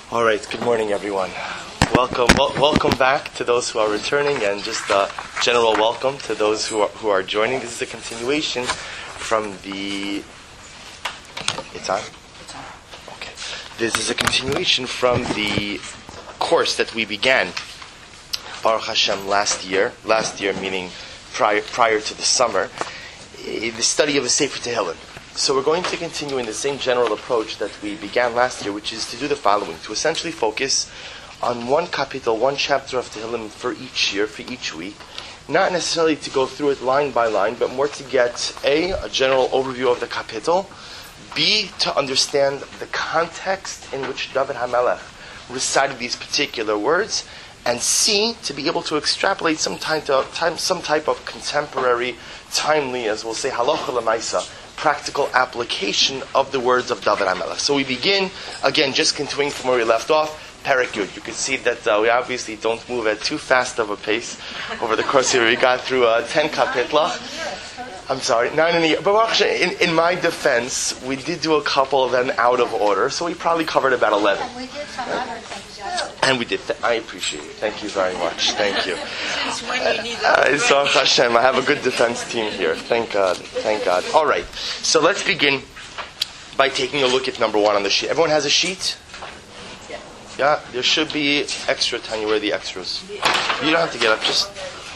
All right, good morning, everyone. Welcome back to those who are returning, and just a general welcome to those who are joining. This is a continuation from the. It's on. Okay. This is a continuation from the course that we began, Baruch Hashem, last year. Last year, meaning prior to the summer, the study of the Sefer Tehillim. So we're going to continue in the same general approach that we began last year, which is to do the following, to essentially focus on one kapitel, one chapter of Tehillim for each year, for each week, not necessarily to go through it line by line, but more to get a general overview of the kapitel, B, to understand the context in which David HaMelech recited these particular words, and C, to be able to extrapolate some type of contemporary, timely, as we'll say, halacha l'maisa, practical application of the words of David HaMelech. So we begin, again, just continuing from where we left off, Perek Yud. You can see that we obviously don't move at too fast of a pace over the course of the year. We got through 10 kapitla. I'm sorry, 9 in a year. But actually, in my defense, we did do a couple of them out of order, so we probably covered about 11. And we did some other things. And we did. I appreciate it. Thank you very much. Thank you. Since when you need Yisrael Hashem, I have a good defense team here. Thank God. Thank God. All right. So let's begin by taking a look at number 1 on the sheet. Everyone has a sheet? Yeah. There should be extra time. Where are the extras? You don't have to get up. Just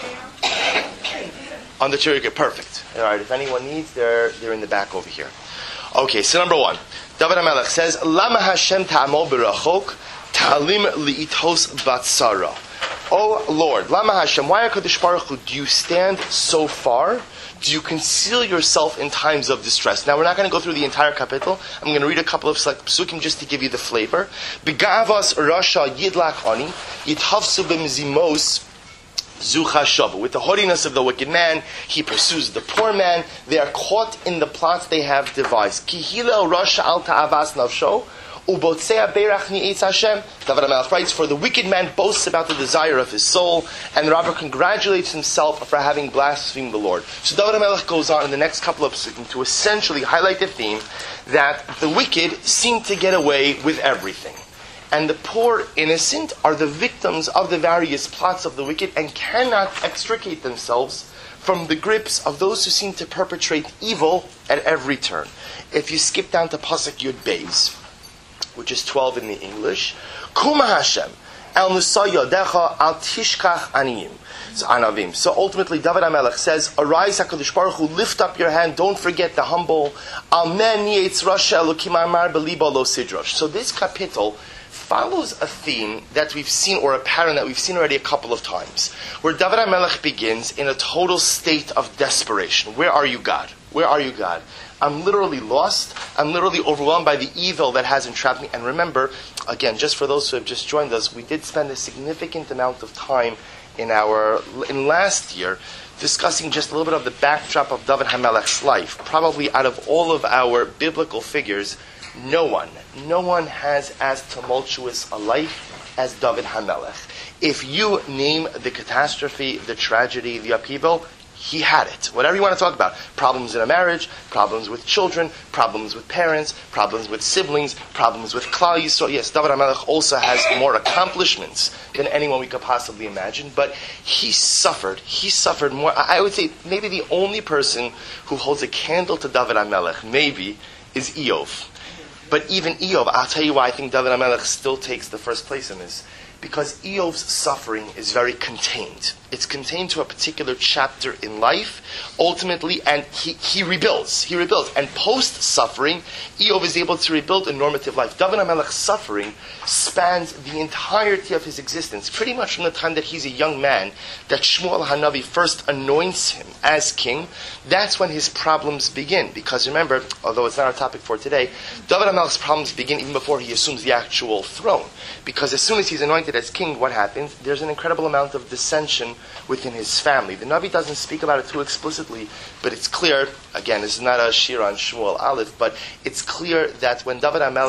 on the chair. Perfect. All right. If anyone needs, they're in the back over here. Okay. So number 1, David HaMelech says, "Lama Hashem ta'amol berachok." Ta'alim li'itos batsara. Oh Lord, Lama Hashem, why HaKadosh Baruch Hu, do you stand so far? Do you conceal yourself in times of distress? Now we're not going to go through the entire kapitel. I'm going to read a couple of select psukim just to give you the flavor. Begavas rasha yidlak ani, yithavsu b'mzimos zucha shavu. With the haughtiness of the wicked man, he pursues the poor man. They are caught in the plots they have devised. Ki hilel rasha al ta'avas nafsho. Ubotzea berach ni'etz Hashem. David HaMelech writes, for the wicked man boasts about the desire of his soul, and the robber congratulates himself for having blasphemed the Lord. So David HaMelech goes on in the next couple of psukim to essentially highlight the theme that the wicked seem to get away with everything, and the poor innocent are the victims of the various plots of the wicked and cannot extricate themselves from the grips of those who seem to perpetrate evil at every turn. If you skip down to Pasuk Yud Beis, which is 12 in the English, Kuma Hashem, al nusa yodecha al tishkach aniyim. So anavim. So ultimately, David HaMelech says, arise, HaKadosh Baruch Hu, lift up your hand, don't forget the humble. Amen yetz rasha elokim amar belibo lo sidrosh. So this kapitel follows a theme that we've seen, or a pattern that we've seen already a couple of times, where David HaMelech begins in a total state of desperation. Where are you, God? Where are you, God? I'm literally lost. I'm literally overwhelmed by the evil that has entrapped me. And remember, again, just for those who have just joined us, we did spend a significant amount of time in last year discussing just a little bit of the backdrop of David HaMelech's life. Probably out of all of our biblical figures, no one has as tumultuous a life as David HaMelech. If you name the catastrophe, the tragedy, the upheaval, he had it. Whatever you want to talk about. Problems in a marriage, problems with children, problems with parents, problems with siblings, problems with Klal Yisrael. Yes, David HaMelech also has more accomplishments than anyone we could possibly imagine, but he suffered. He suffered more. I would say maybe the only person who holds a candle to David HaMelech, maybe, is Eov. But even Eov, I'll tell you why I think David HaMelech still takes the first place in this. Because Eov's suffering is very contained. It's contained to a particular chapter in life, ultimately, and he rebuilds. He rebuilds. And post-suffering, Eov is able to rebuild a normative life. David HaMelech's suffering spans the entirety of his existence, pretty much from the time that he's a young man, that Shmuel HaNavi first anoints him as king. That's when his problems begin. Because remember, although it's not our topic for today, David HaMelech's problems begin even before he assumes the actual throne. Because as soon as he's anointed as king, what happens? There's an incredible amount of dissension within his family. The Navi doesn't speak about it too explicitly, but it's clear, again, this is not a shir on Shmuel Aleph, but it's clear that when David HaMelech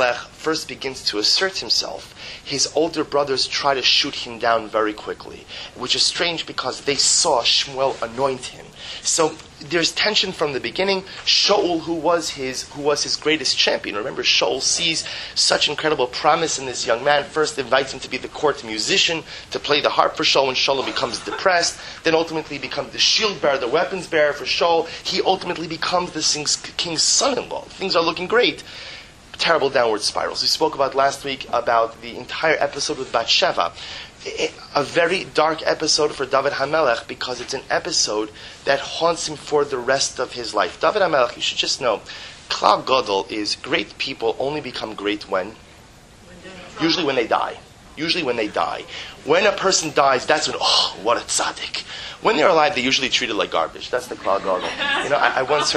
first begins to assert himself, his older brothers try to shoot him down very quickly, which is strange because they saw Shmuel anoint him. So there's tension from the beginning. Shaul, who was his greatest champion. Remember, Shaul sees such incredible promise in this young man. First invites him to be the court musician, to play the harp for Shaul when Shaul becomes depressed. Then ultimately becomes the shield bearer, the weapons bearer for Shaul. He ultimately becomes the king's son-in-law. Things are looking great. Terrible downward spirals. We spoke about last week about the entire episode with Bathsheba. A very dark episode for David HaMelech because it's an episode that haunts him for the rest of his life. David HaMelech, you should just know, Klal Gadol is great people only become great when? Usually when they die. Usually when they die. When a person dies, that's when, oh, what a tzaddik. When they're alive, they're usually treated like garbage. That's the Klal Gadol. You know, I once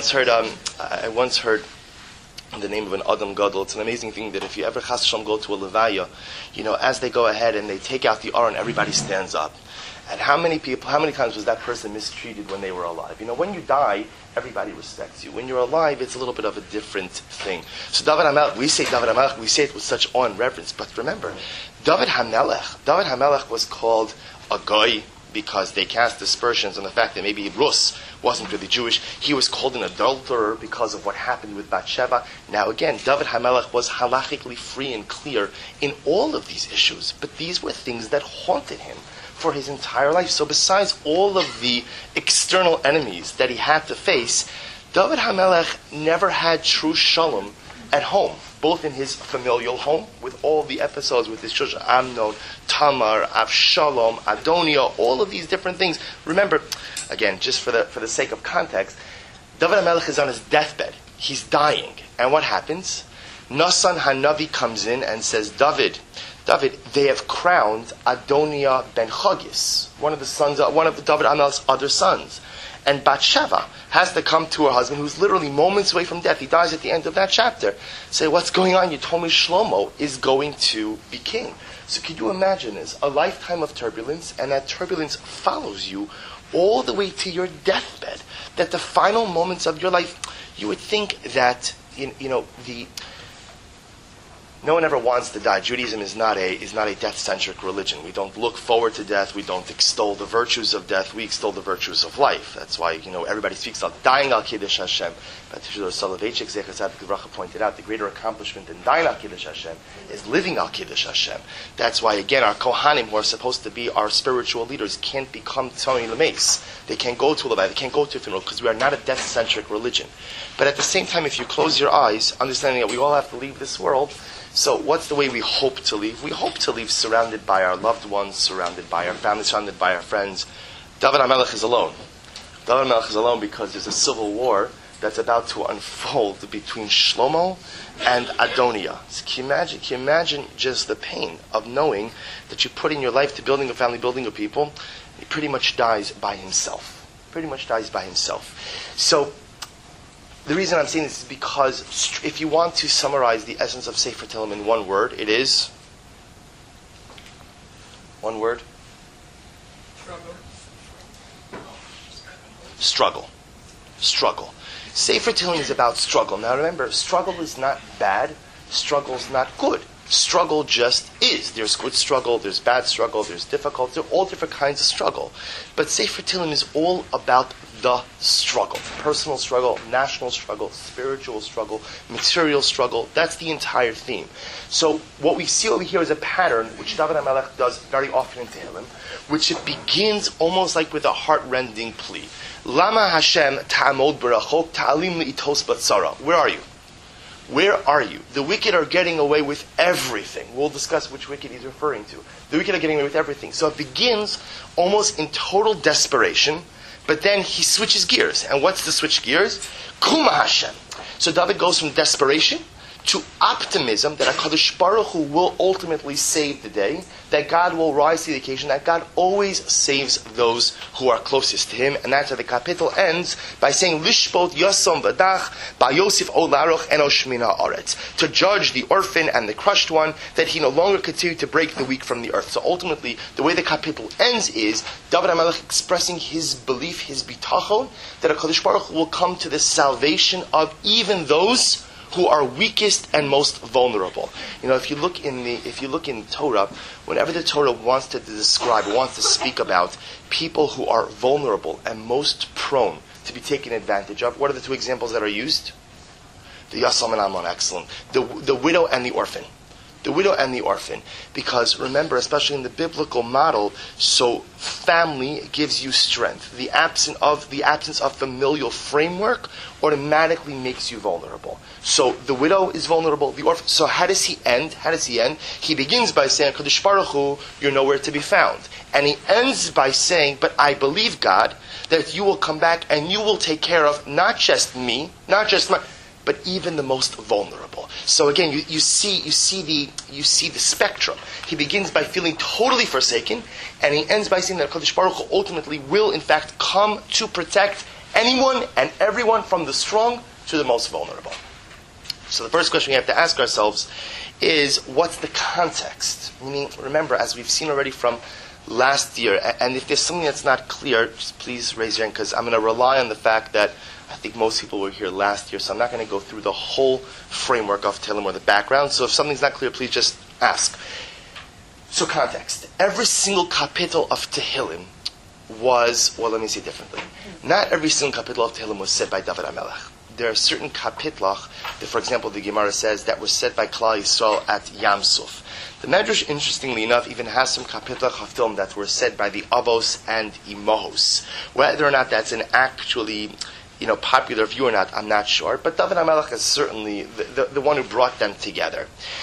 heard in the name of an Adam Gadol. It's an amazing thing that if you ever chas v'shalom go to a levaya, you know, as they go ahead and they take out the aron, everybody stands up. And how many times was that person mistreated when they were alive? You know, when you die, everybody respects you. When you're alive, it's a little bit of a different thing. So David HaMelech, we say it with such awe and reverence. But remember, David HaMelech was called a goy because they cast aspersions on the fact that maybe Rus wasn't really Jewish. He was called an adulterer because of what happened with Bathsheba. Now again, David HaMelech was halachically free and clear in all of these issues, but these were things that haunted him for his entire life. So besides all of the external enemies that he had to face, David HaMelech never had true shalom at home, both in his familial home, with all the episodes with his children, Amnon, Tamar, Avshalom, Adoniah, all of these different things. Remember, again, just for the sake of context, David HaMelech is on his deathbed. He's dying. And what happens? Nasan Hanavi comes in and says, David, they have crowned Adoniah ben Chagis, one of David HaMelech's other sons. And Bathsheba has to come to her husband, who's literally moments away from death. He dies at the end of that chapter. Say, what's going on? You told me Shlomo is going to be king. So could you imagine this? A lifetime of turbulence, and that turbulence follows you all the way to your deathbed. That the final moments of your life, you would think that, no one ever wants to die. Judaism is not a death-centric religion. We don't look forward to death. We don't extol the virtues of death. We extol the virtues of life. That's why, everybody speaks about dying al Kiddush Hashem. But Soloveitchik Zecher Tzadik Livracha pointed out the greater accomplishment than dying al Kiddush Hashem is living al Kiddush Hashem. That's why, again, our Kohanim, who are supposed to be our spiritual leaders, can't become Tzoni L'meis. They can't go to a Levai. They can't go to a funeral because we are not a death-centric religion. But at the same time, if you close your eyes, understanding that we all have to leave this world, so what's the way we hope to leave? We hope to leave surrounded by our loved ones, surrounded by our family, surrounded by our friends. David HaMelech is alone. David HaMelech is alone because there's a civil war that's about to unfold between Shlomo and Adoniah. So can you imagine just the pain of knowing that you put in your life to building a family, building a people, he pretty much dies by himself. So the reason I'm saying this is because if you want to summarize the essence of Sefer Tehillim in one word, it is one word. Struggle. Sefer Tehillim is about struggle. Now remember, struggle is not bad. Struggle is not good. Struggle just is. There's good struggle, there's bad struggle, there's difficult. There are all different kinds of struggle. But Sefer Tehillim is all about the struggle. Personal struggle, national struggle, spiritual struggle, material struggle. That's the entire theme. So what we see over here is a pattern, which David HaMelech does very often in Tehillim, which it begins almost like with a heart-rending plea. Lama Hashem ta'amod berachok ta'alim li'itos batzara. Where are you? Where are you? The wicked are getting away with everything. We'll discuss which wicked he's referring to. The wicked are getting away with everything. So it begins almost in total desperation, but then he switches gears. And what's the switch gears? Kuma Hashem. So David goes from desperation to optimism that HaKadosh Baruch Hu will ultimately save the day, that God will rise to the occasion, that God always saves those who are closest to Him. And that's how the kapitel ends by saying, Lishpot Yasom Vadach Ba Yosef Olaroch Enosh Min Haaretz, to judge the orphan and the crushed one, that he no longer continue to break the weak from the earth. So ultimately, the way the kapitel ends is David HaMelech expressing his belief, his bitachon, that HaKadosh Baruch Hu will come to the salvation of even those who are weakest and most vulnerable. If you look in Torah, whenever the Torah wants to describe, wants to speak about people who are vulnerable and most prone to be taken advantage of, what are the two examples that are used? The Yasam and Amnon, excellent. The widow and the orphan. The widow and the orphan. Because remember, especially in the biblical model, so family gives you strength. The absence of familial framework automatically makes you vulnerable. So the widow is vulnerable, the orphan. So how does he end? He begins by saying, Kadosh Baruch Hu, you're nowhere to be found. And he ends by saying, but I believe, God, that you will come back and you will take care of not just me, not just my, but even the most vulnerable. So again, you see the spectrum. He begins by feeling totally forsaken, and he ends by saying that Kadosh Baruch Hu ultimately will, in fact, come to protect anyone and everyone from the strong to the most vulnerable. So the first question we have to ask ourselves is, what's the context? Meaning, remember, as we've seen already from last year, and if there's something that's not clear, just please raise your hand, because I'm going to rely on the fact that I think most people were here last year, so I'm not going to go through the whole framework of Tehillim or the background. So if something's not clear, please just ask. So context. Every single kapitel of Tehillim was, well, let me say it differently. Not every single kapitel of Tehillim was said by David HaMelech. There are certain kapitlach that, for example, the Gemara says, that were said by Klal Yisrael at Yam Suf. The Medrash, interestingly enough, even has some kapitlach of Tehillim that were said by the Avos and Imahos. Whether or not that's an actually popular view or not, I'm not sure. But David HaMelech is certainly the one who brought them together.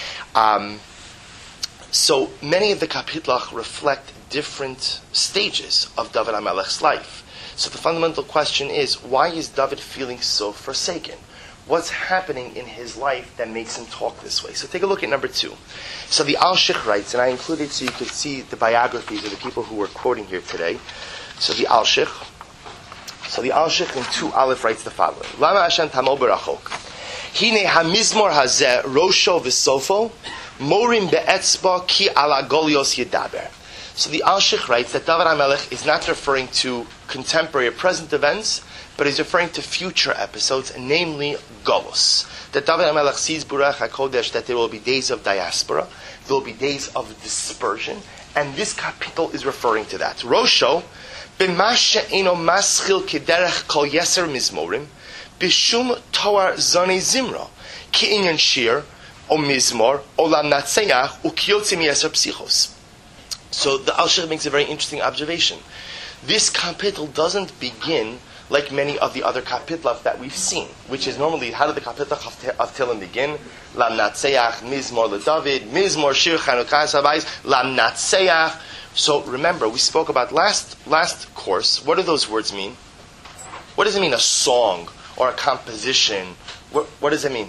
So many of the kapitlach reflect different stages of David HaMelech's life. So the fundamental question is, why is David feeling so forsaken? What's happening in his life that makes him talk this way? So take a look at number 2. So the Al-Shich writes, and I included so you could see the biographies of the people who were quoting here today. So the Al-Shich in 2 Aleph writes the following: Lama Hashem Tamo Berachok. Hine hamizmor hazeh rosho v'sofo morim be'etzba ki ala golios yedaber. So the Al-Shich writes that David HaMelech is not referring to contemporary or present events, but is referring to future episodes, namely Golus. That David HaMelech sees Burach HaKodesh, that there will be days of diaspora, there will be days of dispersion, and this kapitel is referring to that. Rosho, b'mashe eno maschil kederech kol yeser mizmorim, b'shum toar zone zimro, ki inyan shir, o mizmor, o lam natseach, u kiyotzim yeser psichos. So the Al-Shich makes a very interesting observation. This kapitel doesn't begin like many of the other kapitlah that we've seen, which is normally, how did the kapitlah of Tehillim begin? Lam natseach, mizmor leDavid, mizmor shir chanukah sabayis, lam natseach. So remember, we spoke about last course. What do those words mean? What does it mean, a song or a composition? What does it mean?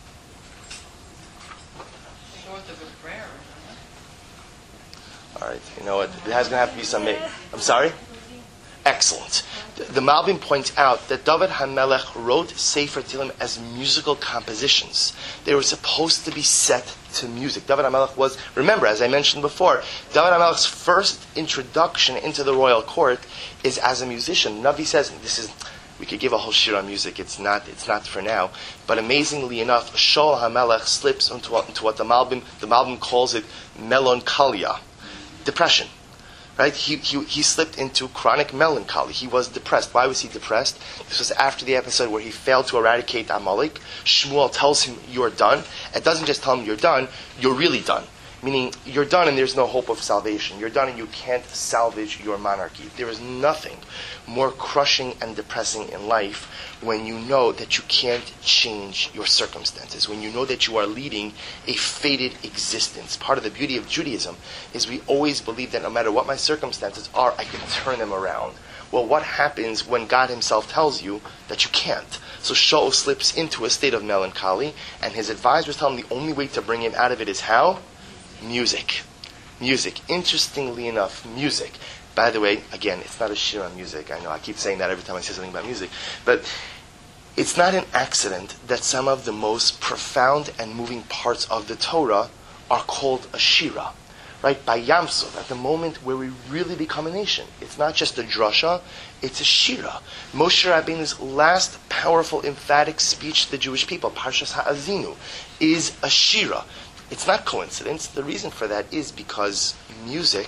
All right, you know what? It has going to have to be some... I'm sorry? Excellent. The Malbim points out that David HaMelech wrote Sefer Tehillim as musical compositions. They were supposed to be set to music. David HaMelech was, remember, as I mentioned before, David HaMelech's first introduction into the royal court is as a musician. Navi says, we could give a whole shir on music. It's not for now. But amazingly enough, Shaul HaMelech slips into what the Malbim calls it melancholia. Depression, right? He slipped into chronic melancholy. He was depressed. Why was he depressed? This was after the episode where he failed to eradicate Amalek. Shmuel tells him, you're done. It doesn't just tell him you're done, you're really done. Meaning, you're done and there's no hope of salvation. You're done and you can't salvage your monarchy. There is nothing more crushing and depressing in life when you know that you can't change your circumstances, when you know that you are leading a fated existence. Part of the beauty of Judaism is we always believe that no matter what my circumstances are, I can turn them around. Well, what happens when God himself tells you that you can't? So Shaul slips into a state of melancholy, and his advisors tell him the only way to bring him out of it is how? Music. Interestingly enough, music. By the way, again, it's not a shir on music. I know I keep saying that every time I say something about music. But it's not an accident that some of the most profound and moving parts of the Torah are called a shira. right? By Yam Suf, at the moment where we really become a nation. It's not just a drasha, it's a shira. Moshe Rabbeinu's last powerful, emphatic speech to the Jewish people, Parshas Ha'azinu, is a shira. It's not coincidence. The reason for that is because music,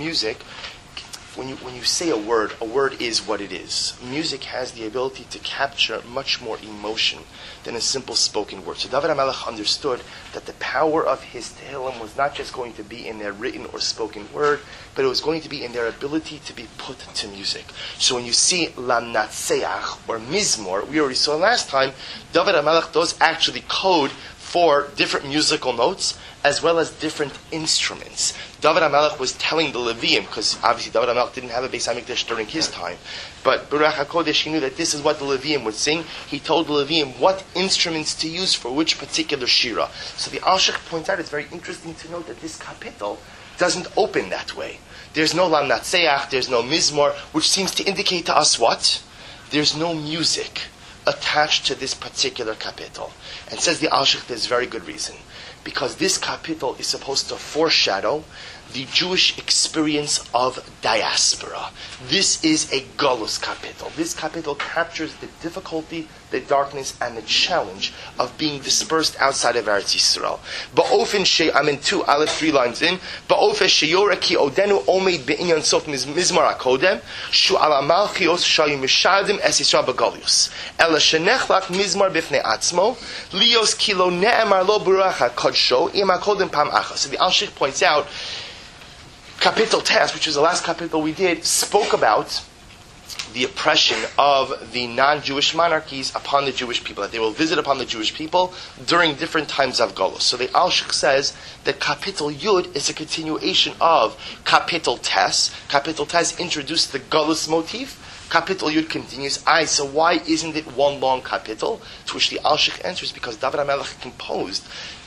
when you say a word is what it is. Music has the ability to capture much more emotion than a simple spoken word. So David HaMelech understood that the power of his Tehillim was not just going to be in their written or spoken word, but it was going to be in their ability to be put to music. So when you see Lamnatseach or Mizmor, we already saw last time, David HaMelech does actually code for different musical notes as well as different instruments. David HaMelech was telling the Leviim, because obviously David HaMelech didn't have a Beis HaMikdash during his time, but Baruch HaKodesh, he knew that this is what the Leviim would sing. He told the Leviim what instruments to use for which particular shira. So the Alshich points out, it's very interesting to note that this kapitel doesn't open that way. There's no Lamnatseach, there's no Mizmor, which seems to indicate to us what? There's no music attached to this particular kapitel. And says the Alshich, there's very good reason. Because this kapitel is supposed to foreshadow the Jewish experience of diaspora. This is a galus kapitel. This kapitel captures the difficulty, the darkness, and the challenge of being dispersed outside of Eretz Yisrael. Ba'ofen she, I'm in 2, Aleph 3 lines in. Ba'ofen sheyora ki odenu omeid be'inyan sof mizmar hakodem shu ala malchios shayu mishadim es Yisrael b'galius ela shenechlach mizmar bifnei atzmo lios kilo ne'emar lo burach hakodsho im hakodem pam achas. So the Alshich points out, Kapitel Tes, which is the last kapitel we did, spoke about the oppression of the non-Jewish monarchies upon the Jewish people, that they will visit upon the Jewish people during different times of Golus. So the Alshich says that Kapitel Yud is a continuation of Kapitel Tes. Kapitel Tes introduced the Golus motif. Kapitel Yud continues. So why isn't it one long kapitel? To which the Alshich answers, because David HaMelech composed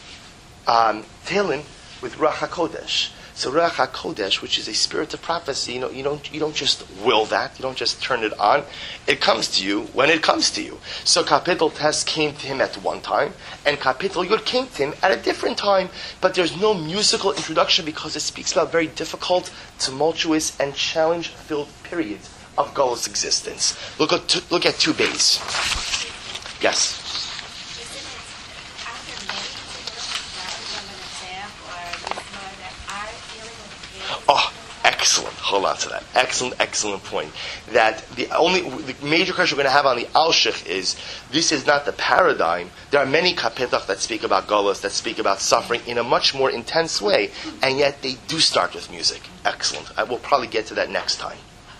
Tehillim with Ruach HaKodesh. So Ruach HaKodesh, which is a spirit of prophecy, you don't just will that, you don't just turn it on. It comes to you when it comes to you. So Kapitel Tes came to him at one time, and Kapitel Yud came to him at a different time. But there's no musical introduction because it speaks about very difficult, tumultuous, and challenge-filled periods of Golus existence. Look at 2 bays. Yes. Oh, excellent. Hold on to that. Excellent point. That the major question we're going to have on the Alshich is, this is not the paradigm. There are many kapitach that speak about Golus, that speak about suffering in a much more intense way, and yet they do start with music. Excellent. I will probably get to that next time.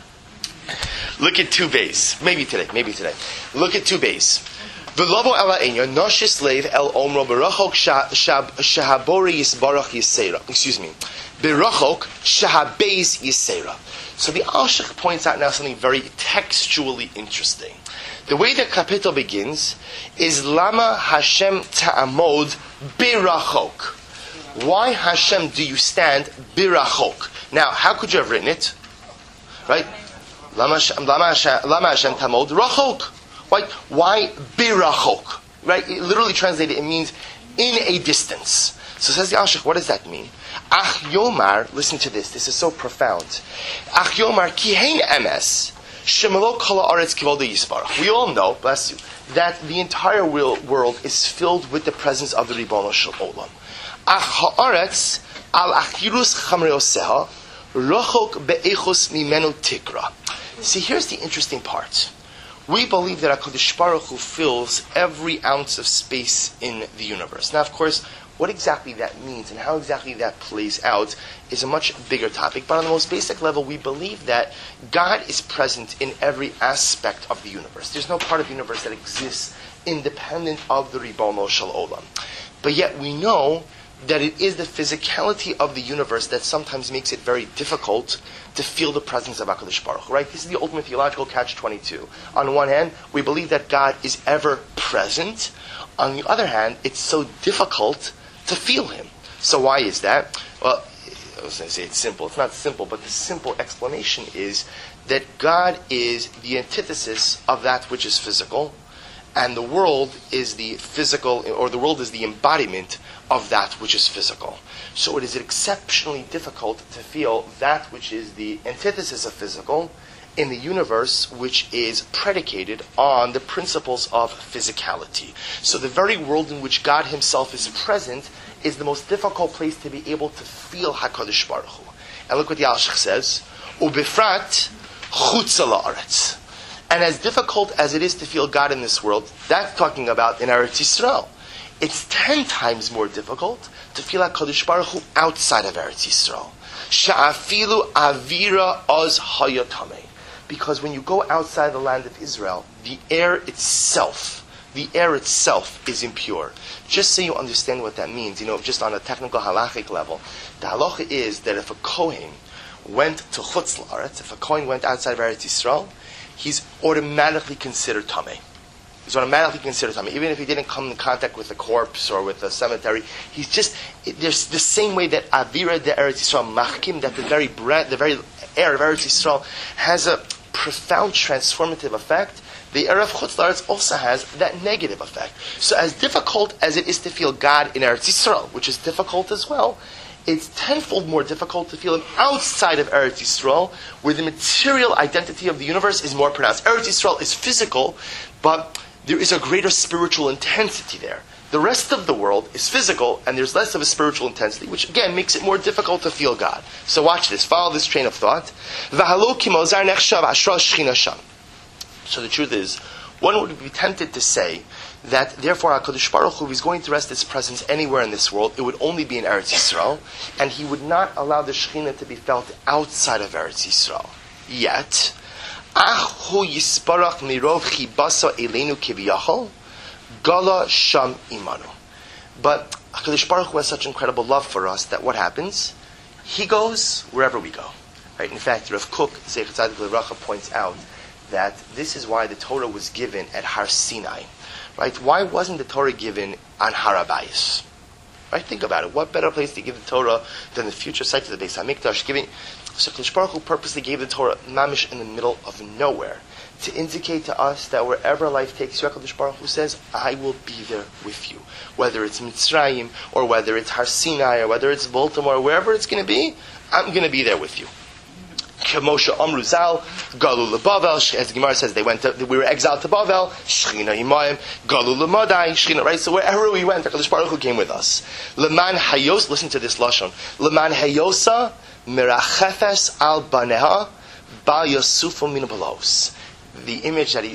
Look at 2 bays. Maybe today. Look at 2 bays. V'lovo ela enyo noshis leiv el omro berachok shahabori yisbarach yisera. Excuse me. Berachok shahabeis yisera. So the Alshich points out now something very textually interesting. The way the kapitel begins is Lama Hashem ta'amod birachok. Why Hashem do you stand birachok? Now, how could you have written it? Right? Lama Hashem ta'amod rachok. Right? Why birachok? Right? It literally translated, it means in a distance. So says the Alshich, what does that mean? Ach Yomar, listen to this is so profound. Ach Yomar kihein emes shemelo kala aretz kivoda yisbarach. We all know, bless you, that the entire world is filled with the presence of the Ribono Shel Olam. Ach haaretz al achirus chamreoseha rochok be'echos mimenu tikra. See, here's the interesting part. We believe that HaKadosh Baruch Hu fills every ounce of space in the universe. Now, of course, what exactly that means and how exactly that plays out is a much bigger topic. But on the most basic level, we believe that God is present in every aspect of the universe. There's no part of the universe that exists independent of the Ribono Shel Olam. But yet we know that it is the physicality of the universe that sometimes makes it very difficult to feel the presence of HaKadosh Baruch Hu, right? This is the ultimate theological catch-22. On one hand, we believe that God is ever present. On the other hand, it's so difficult to feel Him. So why is that? Well, I was going to say it's simple. It's not simple, but the simple explanation is that God is the antithesis of that which is physical, and the world is the physical, or the world is the embodiment of that which is physical. So it is exceptionally difficult to feel that which is the antithesis of physical in the universe which is predicated on the principles of physicality. So the very world in which God himself is present is the most difficult place to be able to feel HaKadosh Baruch Hu. And look what the Alshich says, Ubifrat chutza la'aretz. And as difficult as it is to feel God in this world, that's talking about in Eretz Yisrael. It's 10 times more difficult to feel HaKadosh Baruch Hu outside of Eretz Yisrael. Sha'afilu avira oz hayatameh. Because when you go outside the land of Israel, the air itself is impure. Just so you understand what that means, just on a technical halachic level, the halacha is that if a Kohen went to Chutz La'aretz, if a Kohen went outside of Eretz Yisrael, he's automatically considered Tameh. He's automatically considered Tameh. Even if he didn't come in contact with a corpse or with a cemetery, there's the same way that Avira de Eretz Yisrael Machkim, that the very air of Eretz Yisrael has a profound transformative effect. The air of Chutz La'aretz also has that negative effect. So as difficult as it is to feel God in Eretz Yisrael, which is difficult as well, it's tenfold more difficult to feel him outside of Eretz Yisrael, where the material identity of the universe is more pronounced. Eretz Yisrael is physical, but there is a greater spiritual intensity there. The rest of the world is physical, and there's less of a spiritual intensity, which again makes it more difficult to feel God. So watch this, follow this train of thought. So the truth is, one would be tempted to say that therefore HaKadosh Baruch Hu, if he's going to rest his presence anywhere in this world, it would only be in Eretz Yisrael, and he would not allow the Shekhinah to be felt outside of Eretz Yisrael. Yet, Ahu Yisparach Mirov Chibasa Elenu Kiviyachol, Gala Sham Imanu. But HaKadosh Baruch Hu has such incredible love for us that what happens? He goes wherever we go. Right? In fact, Rav Kook, Zecher Tzadik L'Vracha, points out that this is why the Torah was given at Har Sinai. Right? Why wasn't the Torah given on Har Habayis? Right? Think about it. What better place to give the Torah than the future site of the Beis HaMikdash? So HaKadosh Baruch Hu purposely gave the Torah mamish in the middle of nowhere to indicate to us that wherever life takes you, HaKadosh Baruch Hu says, I will be there with you. Whether it's Mitzrayim, or whether it's Har Sinai, or whether it's Baltimore, wherever it's going to be, I'm going to be there with you. Moshe Amru Zal, Galu LeBavel, as the Gemara says, we were exiled to Bavel, Shechina Imayim, Galu LeMadai, Shechina, right? So wherever we went, HaKadosh Baruch Hu came with us. Leman Hayos, listen to this Lashon, Leman Hayosa, Mirachefes Al Baneha, Bal Yosufu Min Balos. The image that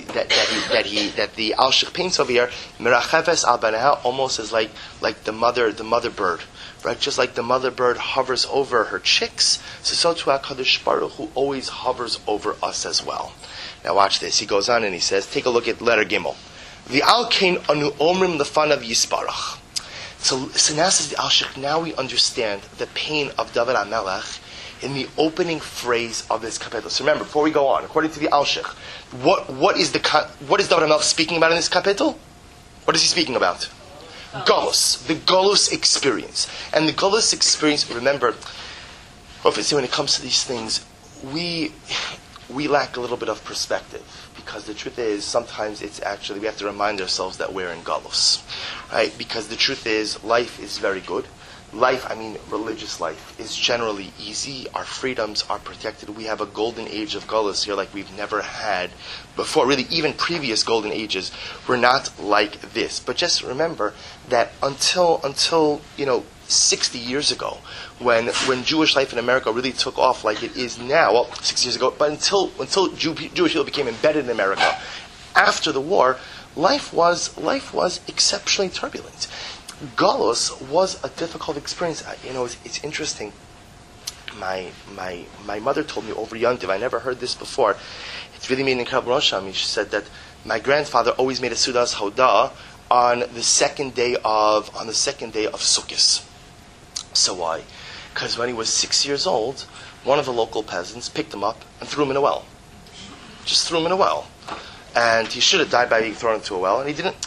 the Alshich paints over here, Mirachefes Al Baneha, almost is like the mother bird. Right? Just like the mother bird hovers over her chicks, so too HaKadosh Baruch Hu always hovers over us as well. Now watch this. He goes on and he says, take a look at letter Gimel. The Alkein anu omrim lefanav Yisparach. So now says the Alshich, now we understand the pain of David HaMelech in the opening phrase of this kapitel. So remember, before we go on, according to the Alshich, what is David HaMelech speaking about in this kapitel? What is he speaking about? Golus, the Golus experience. And the Golus experience, remember, obviously when it comes to these things, we lack a little bit of perspective. Because the truth is, sometimes it's actually, we have to remind ourselves that we're in Golus. Right? Because the truth is, life is very good. Religious life is generally easy. Our freedoms are protected. We have a golden age of Golus here like we've never had before. Really, even previous golden ages were not like this. But just remember that until 60 years ago, when Jewish life in America really took off like it is now, well, 6 years ago, but until Jewish people became embedded in America, after the war, life was exceptionally turbulent. Galus was a difficult experience. It's interesting. My mother told me over Yontiv, I never heard this before. It's really made an incredible Rosh Hashanah. She said that my grandfather always made a Sudas Hodah on the second day of Sukkot. So why? Because when he was 6 years old, one of the local peasants picked him up and threw him in a well. Just threw him in a well. And he should have died by being thrown into a well, and he didn't.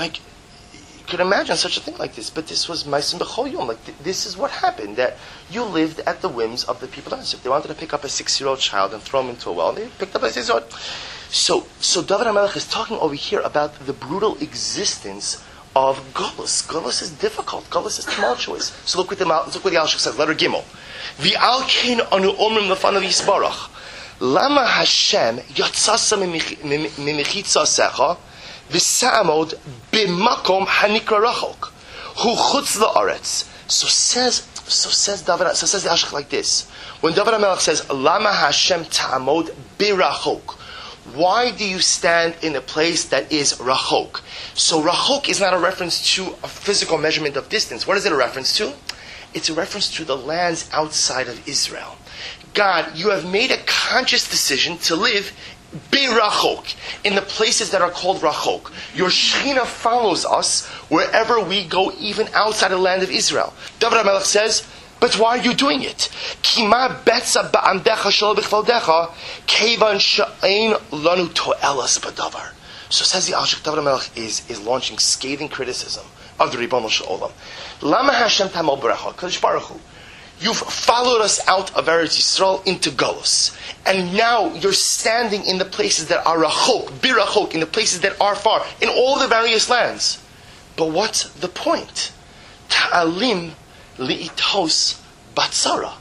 You could imagine such a thing like this, but this was Ma'asim B'chol Yom. This is what happened, that you lived at the whims of the people. If they wanted to pick up a 6-year-old child and throw him into a well, they picked up a 6-year-old. So David HaMelech is talking over here about the brutal existence of Golus. Golus is difficult. Golus is tumultuous. So look what the Alshich says. Letter Gimel. V'al kein anu omrim lefanav yisbarach. Lama Hashem yatzasa mimichitzasecha v'sa'amod b'makom hanikra rachok hu chutz la'aretz. So says the Alshich like this. When David HaMelech says, Lama Hashem ta'amod b'rachok. Why do you stand in a place that is rachok? So rachok is not a reference to a physical measurement of distance. What is it a reference to? It's a reference to the lands outside of Israel. God, you have made a conscious decision to live birachok, in the places that are called rachok. Your Shekhinah follows us wherever we go, even outside the land of Israel. David HaMelech says, but why are you doing it? Kima betza ba'amdecha shelo b'chvaldecha kevan she'ein lanu to'elas b'davar. So says the Alshich, David HaMelech is launching scathing criticism of the Ribono Shel Olam. Lama Hashem tamol b'recha, Kadosh Baruch Hu, you've followed us out of Eretz Yisrael into Golus, and now you're standing in the places that are rachok, birachok, in the places that are far, in all the various lands. But what's the point? Ta'alim li'itos batzara.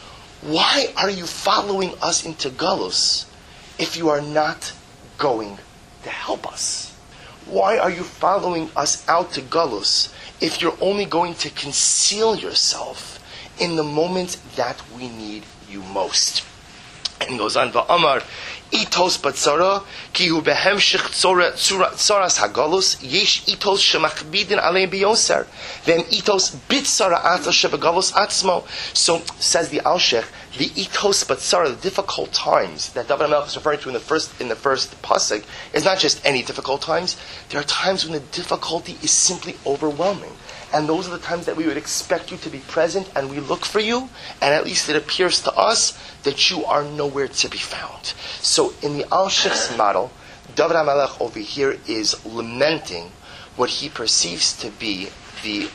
Why are you following us into Golus if you are not going to help us? Why are you following us out to Golus if you're only going to conceal yourself in the moment that we need you most? And he goes on, Va'amar itos batzara ki hu behemshich tzoras hagolus yesh itos shemachbidin aleim biyoser v'em itos bitzara ata shebagolus atzmo. So says the Alshich, the itos batzara, the difficult times that David HaMelech is referring to in the first pasuk, is not just any difficult times. There are times when the difficulty is simply overwhelming. And those are the times that we would expect you to be present, and we look for you, and at least it appears to us that you are nowhere to be found. So in the Alshich's model, David HaMelech over here is lamenting what he perceives to be the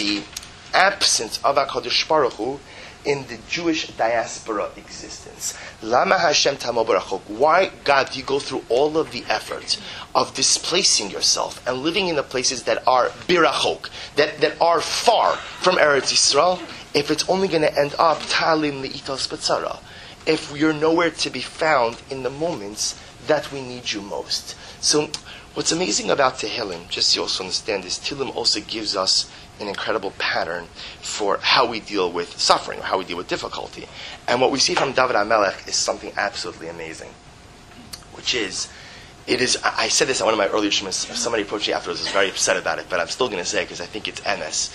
absence of HaKadosh Baruch Hu in the Jewish diaspora existence. Lama Hashem tamol b'rachok. Why, God, do you go through all of the effort of displacing yourself and living in the places that are birachok, that are far from Eretz Yisrael, if it's only going to end up ta'alim li'itos b'tzara, if you're nowhere to be found in the moments that we need you most? So what's amazing about Tehillim, just so you also understand this, Tehillim also gives us an incredible pattern for how we deal with suffering, or how we deal with difficulty. And what we see from David HaMelech is something absolutely amazing, which is, I said this at one of my earlier shimas. Somebody approached me afterwards, was very upset about it, but I'm still going to say it because I think it's MS.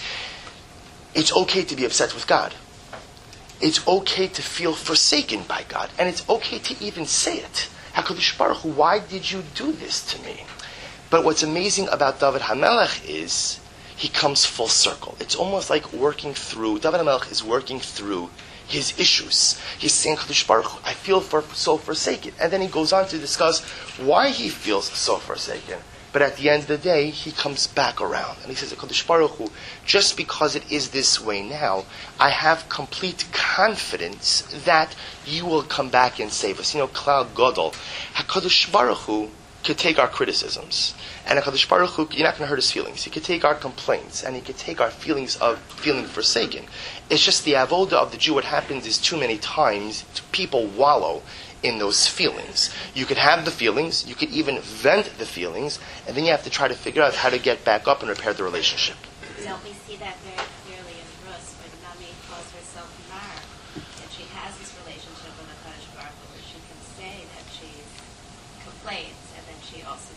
It's okay to be upset with God. It's okay to feel forsaken by God. And it's okay to even say it. HaKadosh Baruch Hu, why did you do this to me? But what's amazing about David HaMelech is he comes full circle. It's almost like David HaMelech is working through his issues. He's saying, HaKadosh Baruch Hu, I feel so forsaken. And then he goes on to discuss why he feels so forsaken. But at the end of the day, he comes back around. And he says, HaKadosh Baruch Hu, just because it is this way now, I have complete confidence that you will come back and save us. Klal Gadol, HaKadosh Baruch Hu could take our criticisms. And HaKadosh Baruch Hu, you're not going to hurt his feelings. He could take our complaints, and he could take our feelings of feeling forsaken. It's just the avoda of the Jew. What happens is too many times people wallow in those feelings. You could have the feelings, you could even vent the feelings, and then you have to try to figure out how to get back up and repair the relationship. So we see that very clearly in Rus, when Nami calls herself Mar, and she has this relationship with HaKadosh Baruch Hu, where she can say that she complains, and then she also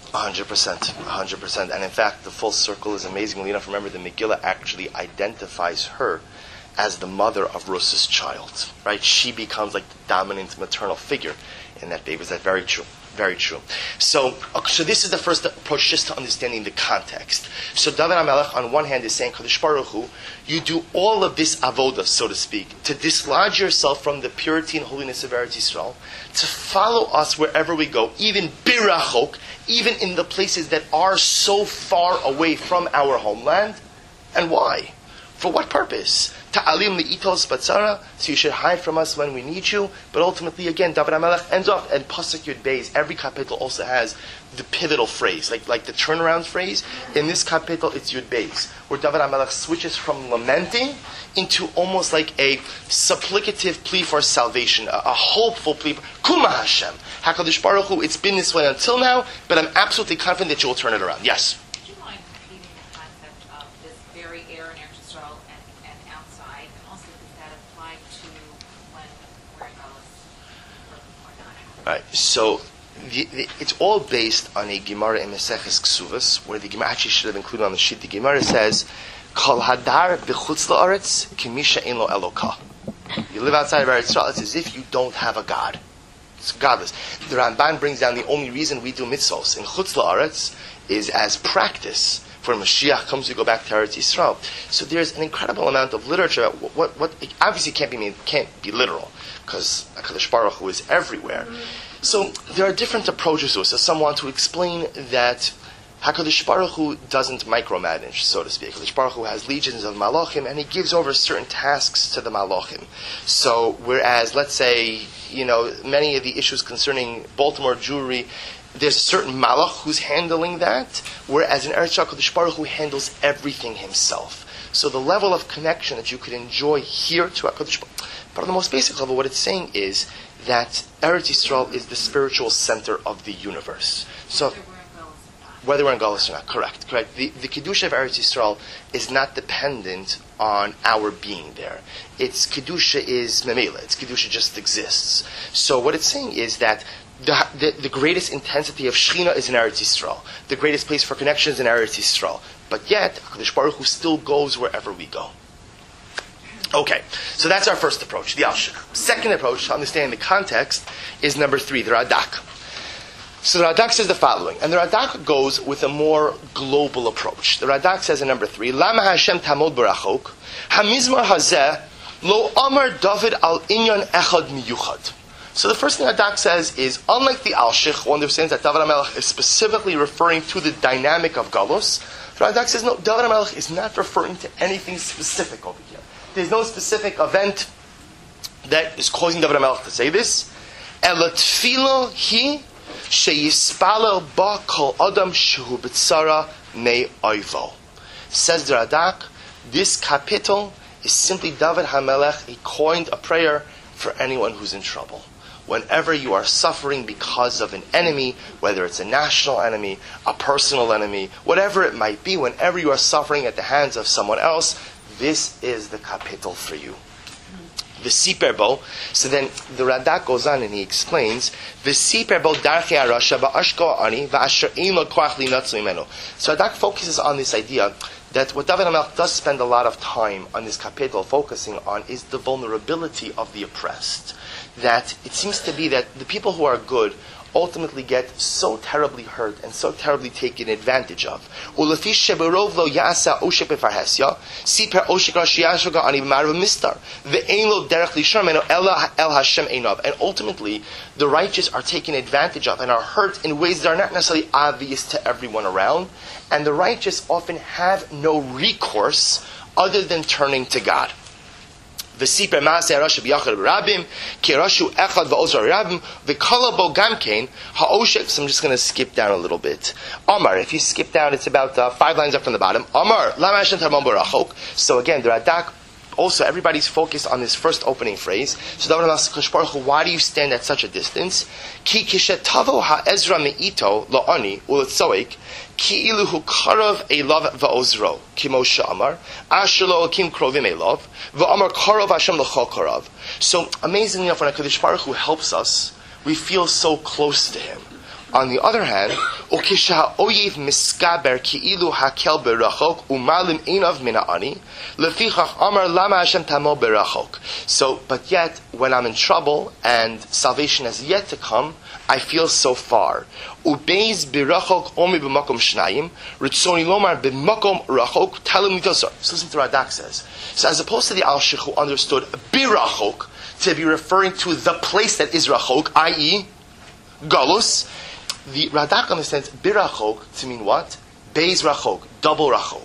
100%. And in fact, the full circle is amazingly enough. Remember, the Megillah actually identifies her as the mother of Rus's child, right? She becomes like the dominant maternal figure in that baby. Is that very true? Very true. So this is the first approach, just to understanding the context. So David HaMelech, on one hand, is saying, Kadosh Baruch Hu, you do all of this avoda, so to speak, to dislodge yourself from the purity and holiness of Eretz Yisrael, to follow us wherever we go, even birachok, even in the places that are so far away from our homeland. And why? For what purpose? Ta'alim li'itos batzara, so you should hide from us when we need you. But ultimately, again, David HaMelech ends off, and Pasuk Yud Beis, every capital also has the pivotal phrase, like the turnaround phrase. In this capital, it's Yud Beis, where David HaMelech switches from lamenting into almost like a supplicative plea for salvation, a hopeful plea. Kuma Hashem, HaKadosh Baruch Hu, it's been this way until now, but I'm absolutely confident that you will turn it around. Yes? Would you mind repeating the concept of this very air in Eretz Yisrael and outside, and also does that apply to when we're in Galus or not? Right. So it's all based on a Gemara in Maseches Ksuvas, where the Gemara actually should have included on the sheet. The Gemara says, "Kol hadar b'chutz la'aretz kimisha ein lo eloka." You live outside of Eretz Yisrael, it's as if you don't have a God. It's godless. The Ramban brings down the only reason we do mitzvos in chutz la'aretz is as practice. For Mashiach comes, we go back to Eretz Yisrael. So there's an incredible amount of literature about what obviously can't be literal, because HaKadosh Baruch Hu is everywhere. So there are different approaches to it. So some want to explain that HaKadosh Baruch Hu doesn't micromanage, so to speak. HaKadosh Baruch Hu has legions of malachim, and he gives over certain tasks to the malachim. So whereas, let's say, many of the issues concerning Baltimore Jewelry, there's a certain malach who's handling that, whereas in Eretz Yisrael, HaKadosh Baruch Hu handles everything himself. So the level of connection that you could enjoy here to HaKadosh Baruch Hu, but on the most basic level, what it's saying is that Eretz Yisrael is the spiritual center of the universe. So whether we're in Galus or not, correct. The Kedusha of Eretz Yisrael is not dependent on our being there. Its Kedusha is memela. Its Kedusha just exists. So what it's saying is that the greatest intensity of Shechina is in Eretz Yisrael. The greatest place for connection is in Eretz Yisrael. But yet, HaKadosh Baruch Hu still goes wherever we go. Okay, so that's our first approach, the Alshich. Second approach, to understand the context, is number 3, the Radak. So the Radak says the following, and the Radak goes with a more global approach. The Radak says in number 3, Lama Hashem tamod barachok, hamizmar hazeh lo amar David al inyan echad miyuchad. So the first thing Radak says is, unlike the Alshich, who understands that David HaMelech is specifically referring to the dynamic of Galus, the Radak says, no, David HaMelech is not referring to anything specific over here. There's no specific event that is causing David HaMelech to say this. Ela tefilo hi sheyispalel ba kol adam shehu b'tzara me oivo. Says the Radak, this capital is simply David HaMelech. He coined a prayer for anyone who's in trouble. Whenever you are suffering because of an enemy, whether it's a national enemy, a personal enemy, whatever it might be, whenever you are suffering at the hands of someone else, this is the capital for you. The Siperbo, so then the Radak goes on and he explains, the Siperbo darchei harasha ba'ashko ani va'asher ein lo koach linatzu imenu. So Radak focuses on this idea that what David HaMelech does spend a lot of time on this capital focusing on is the vulnerability of the oppressed. That it seems to be that the people who are good ultimately get so terribly hurt and so terribly taken advantage of. And ultimately, the righteous are taken advantage of and are hurt in ways that are not necessarily obvious to everyone around. And the righteous often have no recourse other than turning to God. V'siper maaseh harasha b'yachad b'rabim ki harashu echad v'ozra rabim v'kalabo gamkein ha'oshek. So I'm just going to skip down a little bit. Amar, if you skip down, it's about 5 lines up from the bottom. Amar lama Hashem tamod barachok. So again, the Radak, also everybody's focused on this first opening phrase. So David HaMelech, Baruch Hu, why do you stand at such a distance? Ki kishetavo ha'ezra me'ito lo'ani u'letzoik ki iluhu karav elav va'ozro ki Moshe Amar asher lo'akim krovim elav va'amar karav Hashem l'chol karav. So amazingly enough, when HaKadosh Baruch Hu helps us, we feel so close to Him. On the other hand, ukisha oyev miskaber ki'ilu hakel berachok umalim einav mina'ani lefichach amar lama Hashem tamod berachok. So, but yet, when I'm in trouble and salvation has yet to come, I feel so far. Ubeiz berachok omi b'makom shnayim ritzoni lomar b'makom rachok talim mitosar. So listen to what Radak says. So as opposed to the Alshich who understood birachok to be referring to the place that is rachok, i.e., Galus, the Radak understands birachok to mean what? Beis rachok, double rachok.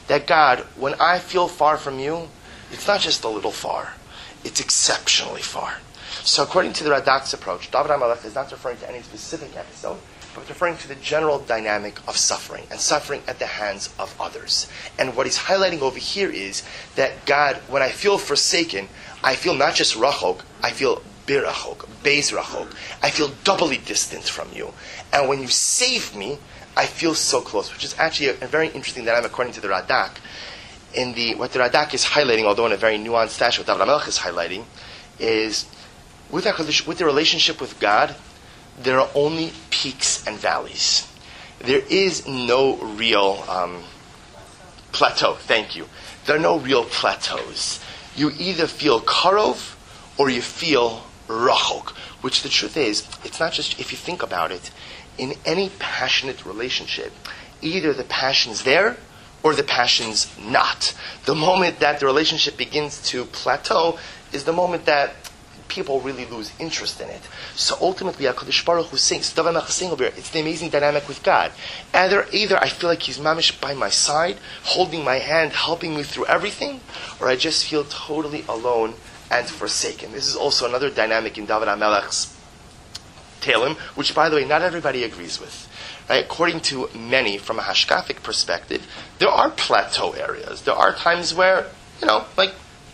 that God, when I feel far from you, it's not just a little far, it's exceptionally far. So according to the Radak's approach, David HaMelech is not referring to any specific episode, but referring to the general dynamic of suffering, and suffering at the hands of others. And what he's highlighting over here is that God, when I feel forsaken, I feel not just rachok, I feel birachok, beis rachok. I feel doubly distant from you. And when you save me, I feel so close, which is actually a very interesting dynamic according to the Radak. What the Radak is highlighting, although in a very nuanced fashion, what David HaMelech is highlighting, is with the relationship with God, there are only peaks and valleys. There is no real plateau. Thank you. There are no real plateaus. You either feel karov or you feel rachok, which the truth is, it's not just, if you think about it, in any passionate relationship, either the passion's there or the passion's not. The moment that the relationship begins to plateau is the moment that people really lose interest in it. So ultimately, HaKadosh Baruch Hu sings, it's the amazing dynamic with God. Either I feel like He's mamish by my side, holding my hand, helping me through everything, or I just feel totally alone and forsaken. This is also another dynamic in David HaMelech's Tehillim, which, by the way, not everybody agrees with. Right? According to many, from a hashkafic perspective, there are plateau areas. There are times where, like,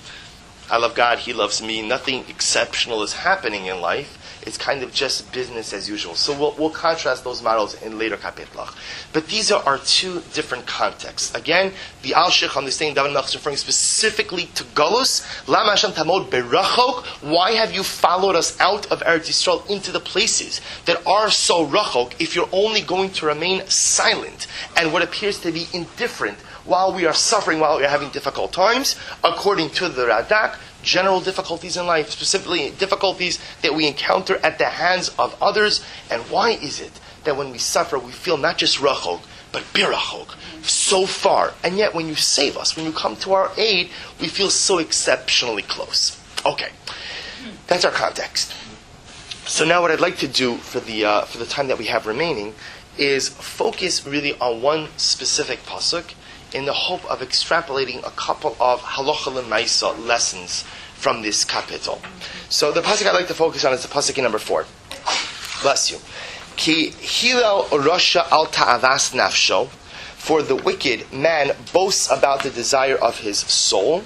I love God, He loves me, nothing exceptional is happening in life. It's kind of just business as usual. So we'll contrast those models in later kapitlach. But these are our two different contexts. Again, the Alshich understanding David HaMelech is referring specifically to Golus. Lama Hashem tamod berachok. Why have you followed us out of Eretz Yisrael into the places that are so rachok if you're only going to remain silent and what appears to be indifferent while we are suffering, while we are having difficult times? According to the Radak, general difficulties in life, specifically difficulties that we encounter at the hands of others. And why is it that when we suffer, we feel not just rachok, but birachok, so far? And yet when you save us, when you come to our aid, we feel so exceptionally close. Okay, that's our context. So now what I'd like to do for the time that we have remaining is focus really on one specific pasuk, in the hope of extrapolating a couple of halacha l'maisa lessons from this kapitel. So the pasuk I'd like to focus on is the pasuk in number 4. Bless you. Ki hilal rasha al ta'avas nafsho, for the wicked man boasts about the desire of his soul.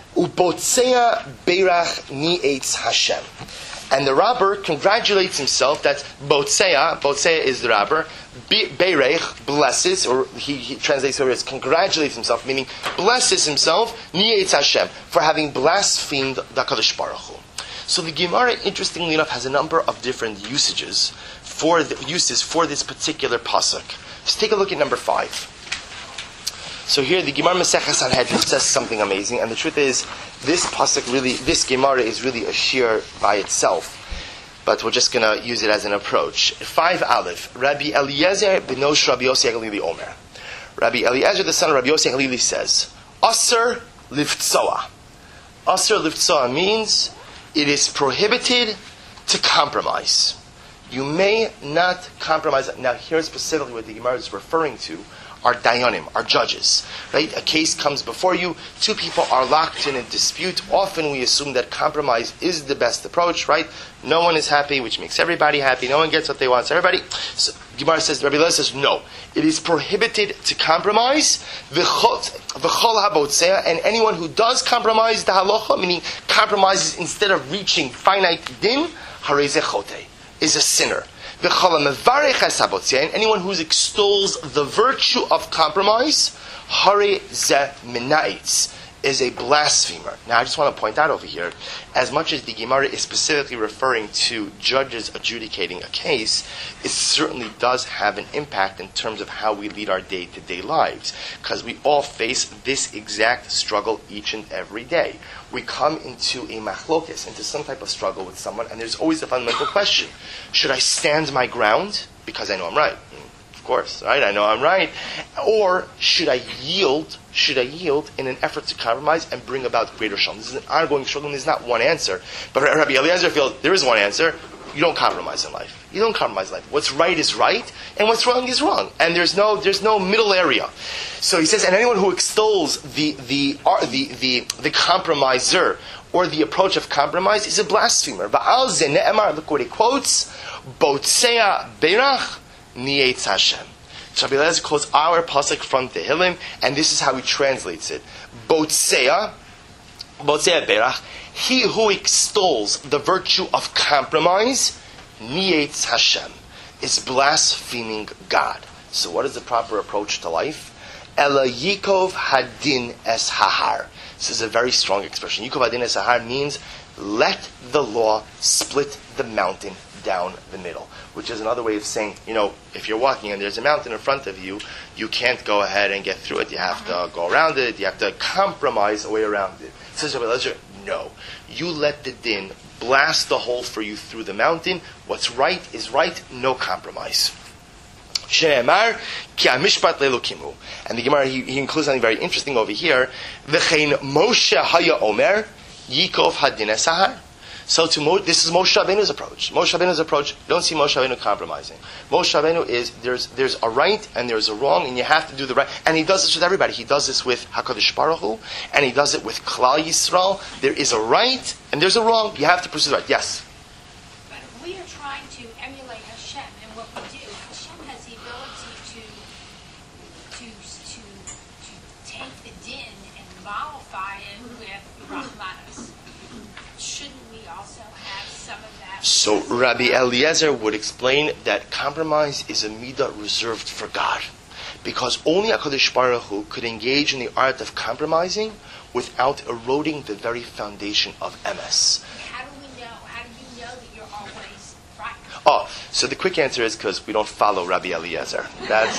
Ubotzea beirach ni'etz Hashem. And the robber congratulates himself. That's Botzea. Botzea is the robber. Beirech, blesses, or he translates over as congratulates himself, meaning blesses himself, Ni'etz Hashem, for having blasphemed the HaKadosh Baruch Hu. So the Gemara, interestingly enough, has a number of different uses for this particular pasuk. Let's take a look at number 5. So here the Gemara Masechah Sanhedrin says something amazing, and the truth is, this pasuk really, this Gemara is really a shir by itself. But we're just going to use it as an approach. 5 Aleph. Rabbi Eliezer benosh Rabbi Yossi HaGalili Omer. Rabbi Eliezer, the son of Rabbi Yossi HaGalili, says, Aser liftzoa. Aser liftzoa means it is prohibited to compromise. You may not compromise. Now, here specifically what the Gemara is referring to are dayanim, are judges. Right? A case comes before you, two people are locked in a dispute. Often we assume that compromise is the best approach, right? No one is happy, which makes everybody happy. No one gets what they want. So everybody, so Gemara says, Rabbi Eliezer says, no. It is prohibited to compromise. V'chol habotzea, and anyone who does compromise the halacha, meaning compromises instead of reaching finite din, harei ze chote, is a sinner. And anyone who extols the virtue of compromise, hare ze minaitz, is a blasphemer. Now I just want to point out over here, as much as the Gemara is specifically referring to judges adjudicating a case, it certainly does have an impact in terms of how we lead our day-to-day lives. Because we all face this exact struggle each and every day. We come into a machlokes, into some type of struggle with someone, and there's always a fundamental question. Should I stand my ground because I know I'm right? Of course, right? I know I'm right. Or should I yield? Should I yield in an effort to compromise and bring about greater shalom? This is an ongoing struggle, and there's not one answer. But Rabbi Eliezer feels there is one answer. You don't compromise in life. You don't compromise in life. What's right is right, and what's wrong is wrong. And there's no middle area. So he says, and anyone who extols the compromiser or the approach of compromise is a blasphemer. Ba'al ze ne'emar, look what he quotes, Botzea berach nietz Hashem. Rabbi Eliezer quotes our pasuk from Tehillim, and this is how he translates it. Botzea berach, he who extols the virtue of compromise, nietz Hashem, is blaspheming God. So what is the proper approach to life? Ela yikov hadin es hahar. This is a very strong expression. Yikov hadin es hahar means let the law split the mountain down the middle, which is another way of saying, if you're walking and there's a mountain in front of you, you can't go ahead and get through it. You have to go around it. You have to compromise a way around it. Says Rabbi Eliezer, no. You let the din blast the hole for you through the mountain. What's right is right, no compromise. She'emar ki hamishpat le'elokimu. And the Gemara, he includes something very interesting over here. V'chein Moshe haya omer yikov hadin es hahar. So this is Moshe Rabbeinu's approach. Moshe Rabbeinu's approach, you don't see Moshe Rabbeinu compromising. Moshe Rabbeinu is, there's a right and there's a wrong, and you have to do the right. And he does this with everybody. He does this with HaKadosh Baruch Hu, and he does it with Klal Yisrael. There is a right and there's a wrong. You have to pursue the right. Yes? But we are trying to emulate Hashem, and what we do, Hashem has the ability to take the din and mollify it with Rahmanas. Shouldn't we also have some of that? So Rabbi Eliezer would explain that compromise is a midah reserved for God, because only HaKadosh Baruch Hu could engage in the art of compromising without eroding the very foundation of MS. How do we know? How do you know that you're always right? Oh, so the quick answer is because we don't follow Rabbi Eliezer. That's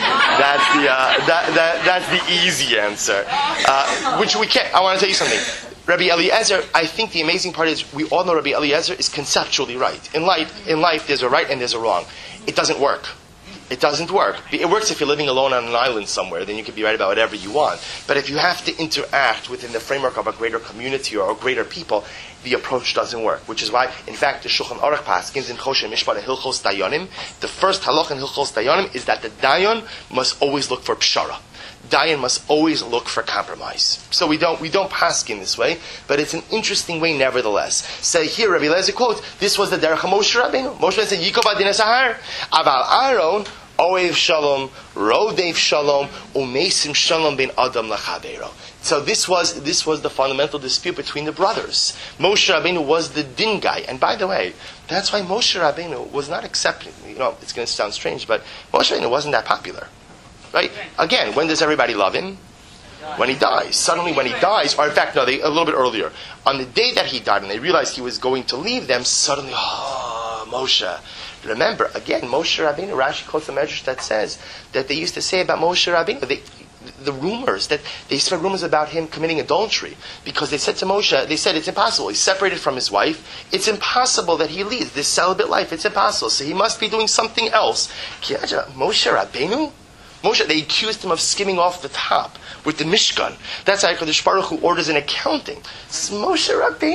the easy answer, which we can't. I want to tell you something. Rabbi Eliezer, I think the amazing part is we all know Rabbi Eliezer is conceptually right. In life, there's a right and there's a wrong. It doesn't work. It doesn't work. It works if you're living alone on an island somewhere. Then you can be right about whatever you want. But if you have to interact within the framework of a greater community or greater people, the approach doesn't work. Which is why, in fact, the Shulchan Aruch paskins in Choshen Mishpat and Hilchos Dayanim, the first halach in Hilchos Dayanim is that the Dayan must always look for pshara. Dayan must always look for compromise. So we don't paskin this way, but it's an interesting way nevertheless. Say here, Rabbi Eliezer quote, this was the derech of Moshe Rabbeinu. Moshe Rabbeinu said, Yikov adin es hahar, aval Aaron, oev shalom, rodev shalom, umesim shalom ben adam lachaveiro. So this was the fundamental dispute between the brothers. Moshe Rabbeinu was the din guy. And by the way, that's why Moshe Rabbeinu was not accepted. It's going to sound strange, but Moshe Rabbeinu wasn't that popular. Right? Again, when does everybody love him? When he dies. Suddenly when he dies, or in fact, no, a little bit earlier. On the day that he died, and they realized he was going to leave them, suddenly, Moshe. Remember, again, Moshe Rabbeinu, Rashi quotes the medrash that says that they used to say about Moshe Rabbeinu, the rumors, that they spread rumors about him committing adultery, because they said to Moshe, they said it's impossible. He's separated from his wife. It's impossible that he leads this celibate life. It's impossible. So he must be doing something else. Moshe Rabbeinu? They accused him of skimming off the top with the Mishkan. That's how HaKadosh Baruch Hu orders an accounting. It's Moshe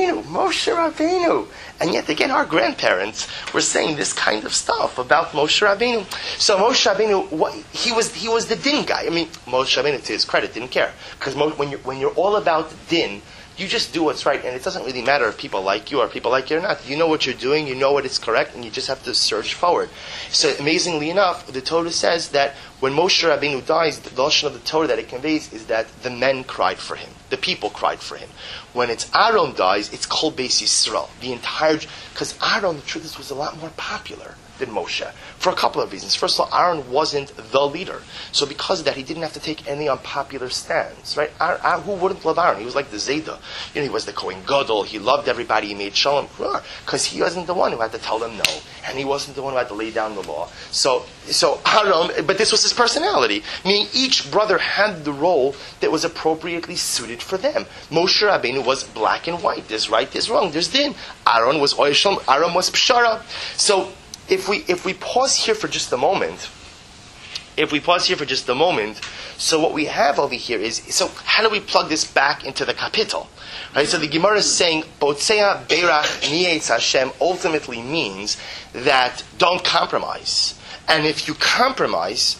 Rabbeinu. And yet again, our grandparents were saying this kind of stuff about Moshe Rabbeinu. So Moshe Rabbeinu, he was the din guy. I mean, Moshe Rabbeinu, to his credit, didn't care. Because when you're all about din, you just do what's right, and it doesn't really matter if people like you or people like you or not. You know what you're doing, you know what is correct, and you just have to search forward. So amazingly enough, the Torah says that when Moshe Rabbeinu dies, the lashon of the Torah that it conveys is that the men cried for him. The people cried for him. When it's Aaron dies, it's Kol Beis Yisrael. Because Aaron, the truth is, was a lot more popular than Moshe, for a couple of reasons. First of all, Aaron wasn't the leader. So because of that, he didn't have to take any unpopular stands, right? Who wouldn't love Aaron? He was like the Zayda. He was the Kohen Gadol. He loved everybody. He made shalom. Because he wasn't the one who had to tell them no. And he wasn't the one who had to lay down the law. So Aaron, but this was his personality. Meaning each brother had the role that was appropriately suited for them. Moshe Rabbeinu was black and white. There's right, there's wrong, there's din. Aaron was Oisham, Aaron was Pshara. So if we pause here for just a moment, if we pause here for just a moment, so what we have over here is, so how do we plug this back into the capital? Right? So the Gemara is saying, Botzea Beirach Nietz Hashem ultimately means that don't compromise. And if you compromise,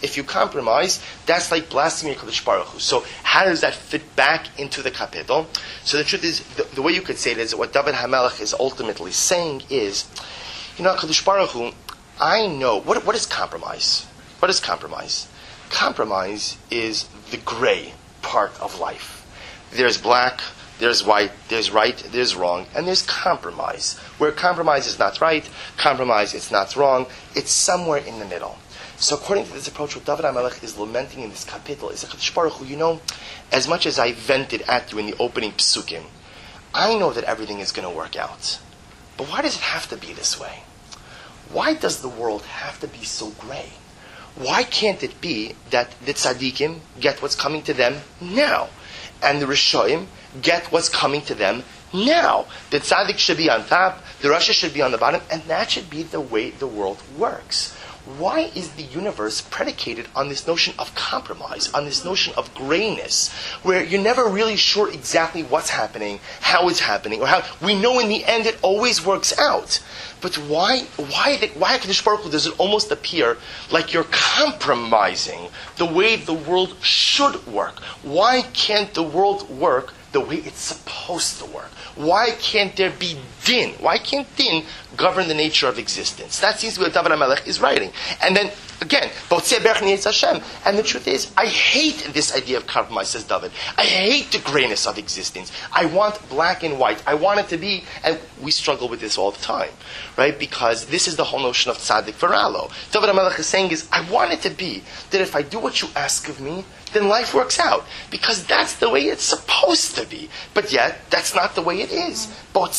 that's like blasphemy of Kadosh Baruch Hu. So how does that fit back into the capital? So the truth is, the way you could say it is, what David HaMelech is ultimately saying is, Kadosh Baruch Hu, I know, what is compromise? What is compromise? Compromise is the gray part of life. There's black, there's white, there's right, there's wrong, and there's compromise. Where compromise is not right, compromise is not wrong, it's somewhere in the middle. So according to this approach, what David HaMelech is lamenting in this capital is, Kadosh Baruch Hu, as much as I vented at you in the opening psukim, I know that everything is going to work out. But why does it have to be this way? Why does the world have to be so gray? Why can't it be that the tzaddikim get what's coming to them now, and the rishoyim get what's coming to them now? The tzaddik should be on top, the rasha should be on the bottom, and that should be the way the world works. Why is the universe predicated on this notion of compromise, on this notion of grayness, where you're never really sure exactly what's happening, how it's happening, or how we know in the end it always works out? But why Kadosh Baruch Hu does it almost appear like you're compromising the way the world should work? Why can't the world work the way it's supposed to work? Why can't there be din? Why can't din govern the nature of existence? That seems to be what David HaMelech is writing. And then, again, Botzei Beirach Nietz Hashem. And the truth is, I hate this idea of compromise, says David. I hate the grayness of existence. I want black and white. I want it to be, and we struggle with this all the time, right? Because this is the whole notion of tzaddik v'ralo. David HaMelech is saying is, I want it to be that if I do what you ask of me, then life works out. Because that's the way it's supposed to be. But yet, that's not the way it is.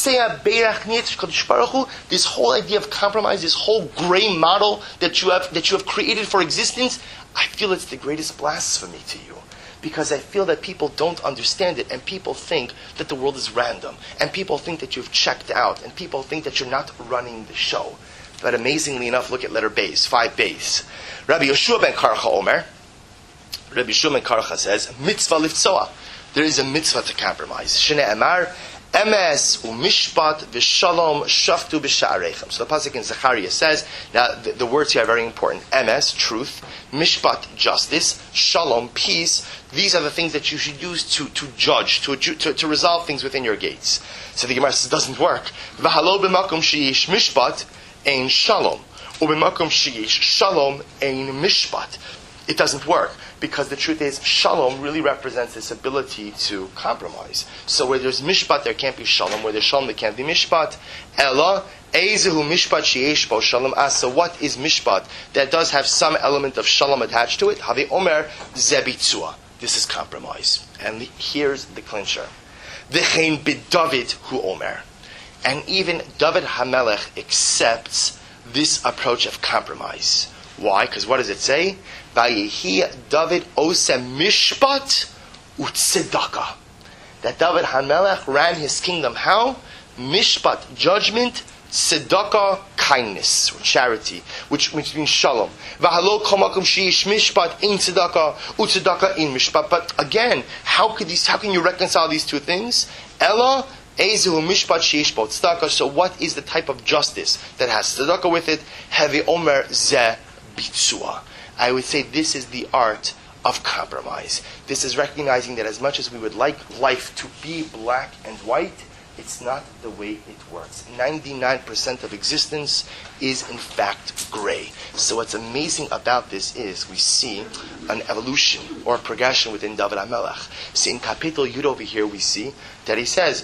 This whole idea of compromise, this whole gray model that you have created for existence, I feel it's the greatest blasphemy to you. Because I feel that people don't understand it, and people think that the world is random, and people think that you've checked out, and people think that you're not running the show. But amazingly enough, look at letter Beis, 5 Beis. Rabbi Yoshua ben Karcha Omer, Rabbi Yoshua ben Karcha says, mitzvah liftzoa. There is a mitzvah to compromise. Shnei Amar, emes umishpat v'shalom shaftu b'sha'arechem. So the pasuk in Zechariah says, now the words here are very important. Emes, truth. Mishpat, justice. Shalom, peace. These are the things that you should use to judge, to resolve things within your gates. So the Gemara says it doesn't work. V'halo b'makom sheyish mishpat ein shalom. U'b'makom sheyish shalom ein mishpat. It doesn't work, because the truth is, shalom really represents this ability to compromise. So where there's mishpat, there can't be shalom. Where there's shalom, there can't be mishpat. Ella, ezehu mishpat sheyesh bo shalom as. So what is mishpat that does have some element of shalom attached to it? Havi omer zebitzua. This is compromise. And here's the clincher. V'chein b'David hu omer. And even David HaMelech accepts this approach of compromise. Why? Because what does it say? Vayehi David osem mishpat utzedaka. That David HaMelech ran his kingdom how? Mishpat, judgment, tzedaka, kindness, or charity, which means shalom. V'halo kol makom sheyish mishpat in tzedaka, utzedaka in mishpat. But again, how can you reconcile these two things? Ella ezehu mishpat sheyish bo tzedaka. So what is the type of justice that has tzedaka with it? Hevi omer zeh bitzua. I would say this is the art of compromise. This is recognizing that as much as we would like life to be black and white, it's not the way it works. 99% of existence is in fact gray. So what's amazing about this is we see an evolution or a progression within David HaMelech. See, in Kapitel Yud over here we see that he says,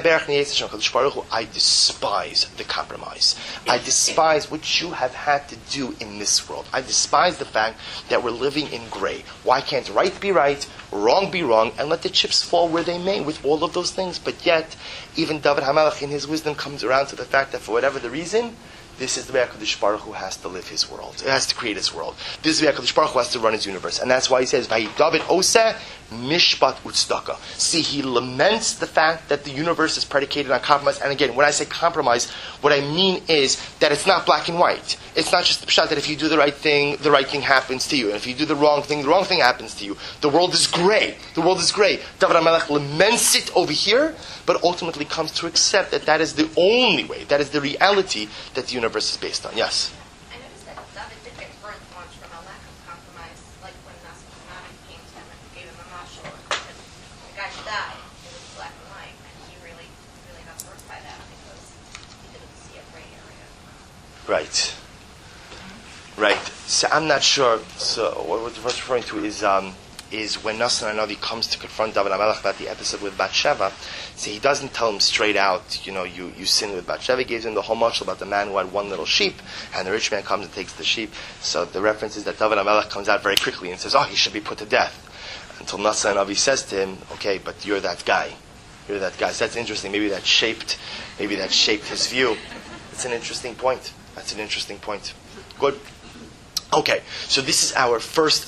I despise the compromise. I despise what you have had to do in this world. I despise the fact that we're living in gray. Why can't right be right, wrong be wrong, and let the chips fall where they may with all of those things? But yet, even David HaMelech in his wisdom comes around to the fact that for whatever the reason, This is the way HaKadosh Baruch Hu has to live his world. It has to create his world. This is the way HaKadosh Baruch Hu has to run his universe. And that's why he says, Vayi David Oseh Mishpat Utzdaka. See, he laments the fact that the universe is predicated on compromise. And again, when I say compromise, what I mean is that it's not black and white. It's not just the pshat that if you do the right thing happens to you. And if you do the wrong thing happens to you. The world is gray. The world is gray. David HaMelech laments it over here, but ultimately comes to accept that that is the only way, that is the reality that the universe is based on. Yes? I noticed that David did get burnt once from a lack of compromise, like when Nasrani came to him and gave him a mashal and said, the guy should die. It was black and white, and he really got burnt by that because he didn't see a gray area. Right. Right. So I'm not sure. So what we're referring to is when Nassan HaNavi comes to confront David HaMelech about the episode with Bathsheba. So he doesn't tell him straight out, you sinned with Bathsheba. He gives him the whole mashal about the man who had one little sheep, and the rich man comes and takes the sheep. So the reference is that David HaMelech comes out very quickly and says, he should be put to death. Until Nassan HaNavi says to him, okay, but you're that guy. You're that guy. So that's interesting. Maybe that shaped his view. It's an interesting point. That's an interesting point. Good. Okay, so this is our first,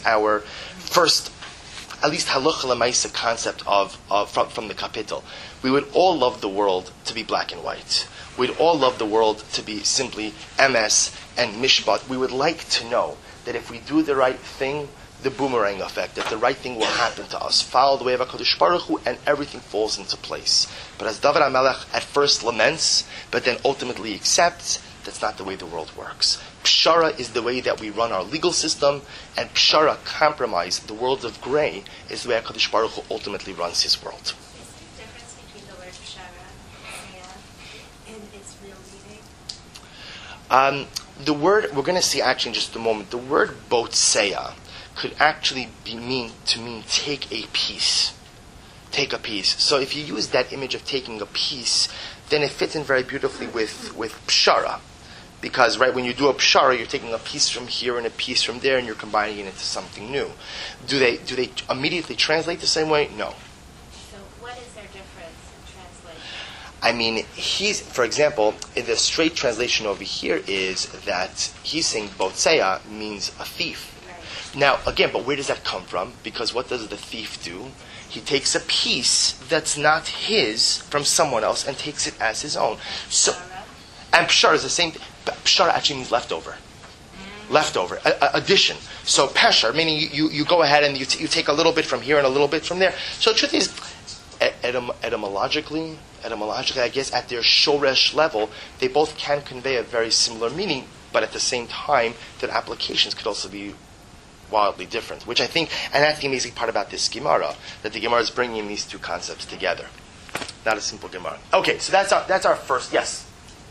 at least halacha l'maisa concept from the kapitel. We would all love the world to be black and white. We'd all love the world to be simply MS and mishpat. We would like to know that if we do the right thing, the boomerang effect, that the right thing will happen to us. Follow the way of HaKadosh Baruch Hu, and everything falls into place. But as David HaMelech at first laments, but then ultimately accepts, that's not the way the world works. Pshara is the way that we run our legal system, and Pshara, compromise, the world of gray, is the way HaKadosh Baruch Hu ultimately runs his world. Is there a difference between the word pshara and its real meaning? The word, we're going to see actually in just a moment, the word botseya could actually mean take a piece. Take a piece. So if you use that image of taking a piece, then it fits in very beautifully with pshara. Because, right, when you do a pshara, you're taking a piece from here and a piece from there, and you're combining it into something new. Do they immediately translate the same way? No. So what is their difference in translation? I mean, for example, in the straight translation over here is that he's saying botseya means a thief. Right. Now, again, but where does that come from? Because what does the thief do? He takes a piece that's not his from someone else and takes it as his own. So, and pshara is the same thing. Pshara actually means leftover. Leftover, addition. So pesher, meaning you go ahead and you take a little bit from here and a little bit from there. So the truth is, etymologically, I guess at their shoresh level, they both can convey a very similar meaning, but at the same time, their applications could also be wildly different. Which I think, and that's the amazing part about this Gemara, that the Gemara is bringing these two concepts together. Not a simple Gemara. Okay, so that's our first. Yes.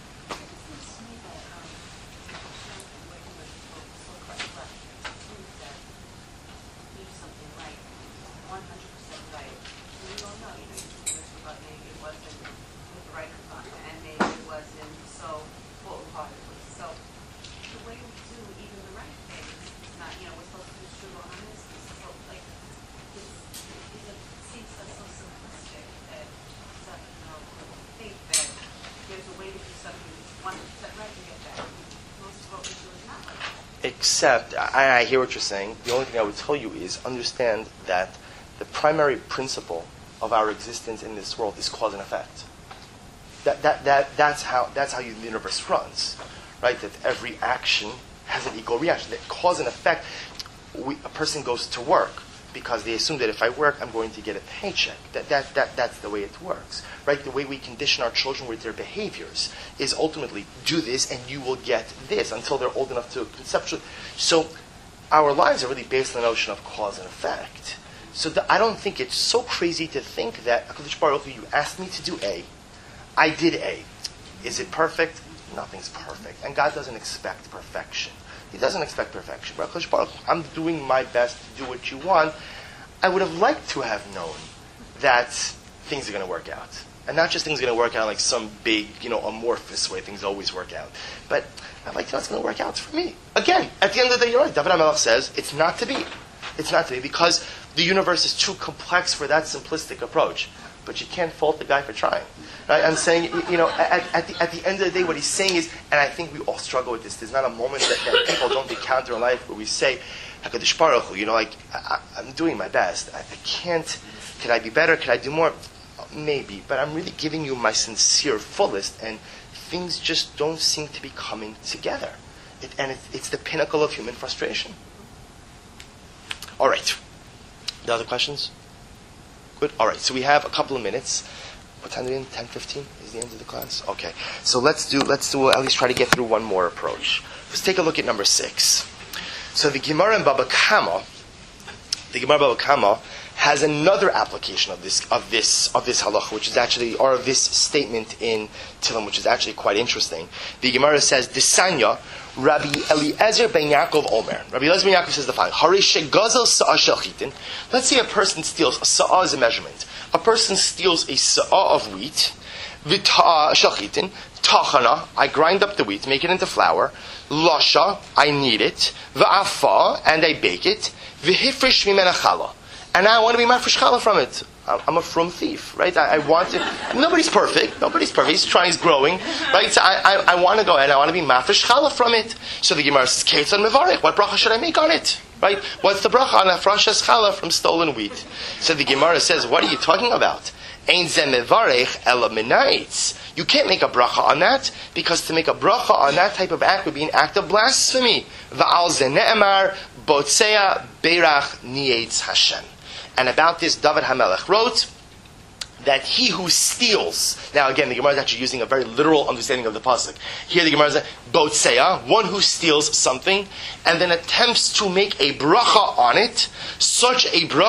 Except, I hear what you're saying. The only thing I would tell you is understand that the primary principle of our existence in this world is cause and effect. That's how the universe runs, right? That every action has an equal reaction. That cause and effect. A person goes to work because they assume that if I work, I'm going to get a paycheck. That's the way it works, right? The way we condition our children with their behaviors is ultimately do this and you will get this until they're old enough to conceptualize. So our lives are really based on the notion of cause and effect. So I don't think it's so crazy to think that HaKadosh Baruch Hu, you asked me to do A, I did A. Is it perfect? Nothing's perfect, and God doesn't expect perfection. He doesn't expect perfection. But HaKadosh Baruch Hu, I'm doing my best to do what you want. I would have liked to have known that things are going to work out. And not just things are going to work out like some big, amorphous way things always work out. But I'd like to know it's going to work out for me. Again, at the end of the day, you're right. David HaMelech says it's not to be. It's not to be because the universe is too complex for that simplistic approach. but you can't fault the guy for trying. Right? I'm saying, at the end of the day, what he's saying is, and I think we all struggle with this. There's not a moment that people don't encounter in life where we say, HaKadosh Baruch Hu, I'm doing my best. I can't. Could I be better? Could I do more? Maybe, but I'm really giving you my sincere fullest, and things just don't seem to be coming together. It's the pinnacle of human frustration. All right. The other questions? Good. All right. So we have a couple of minutes. What time are we in? 10:15 is the end of the class. Okay. So let's do. At least try to get through one more approach. Let's take a look at number 6. So the Gemara in Baba Kama, has another application of this halacha, which is actually, or of this statement in Tehillim, which is actually quite interesting. The Gemara says, "Disanya Rabbi Eliezer ben Yaakov Omer." Rabbi Eliezer ben Yaakov says the following: "Hari shegazel sa'ah shel chitin." Let's say a person steals. Sa'ah is a measurement. A person steals a sa'ah of wheat. V'ta'ah shel chitin. Tachana, I grind up the wheat, make it into flour. Lasha, I knead it. V'afa, and I bake it. V'hifrish mimena challah. And now I want to be mafresh challah from it. I'm a frum thief, right? I want to. Nobody's perfect. He's trying. He's growing, right? So I want to go and I want to be mafresh challah from it. So the Gemara says, "Keitzad mevarech? What bracha should I make on it? Right? What's the bracha on afrashas challah from stolen wheat?" So the Gemara says, "What are you talking about? Ein ze mevarech ela minaitz." You can't make a bracha on that, because to make a bracha on that type of act would be an act of blasphemy. Va'al ze ne'emar botzea beirach nietz Hashem. And about this, David HaMelech wrote that he who steals. Now again, the Gemara is actually using a very literal understanding of the pasuk. Here the Gemara is botzea, one who steals something and then attempts to make a bracha on it. Such a bracha